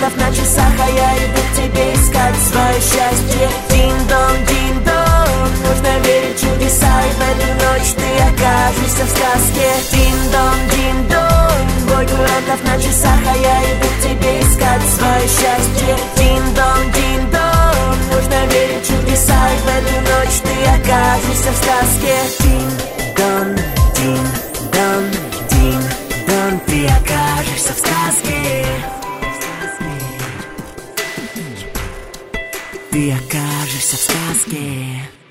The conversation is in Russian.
бриллиантов на часах, а я иду к тебе искать свое счастье. Дин-дон, дин-дон, нужно верить в чудеса, и в эту ночь ты окажешься в сказке. Дин-дон, дин-дон, бой курантов на часах, а я иду к тебе искать свое счастье. Дин-дон, дин-дон, нужно верить в чудеса, и в эту ночь ты окажешься в сказке. Дин-дон, дин-дон, дин-дон, ты окажешься в сказке. Ты окажешься в сказке.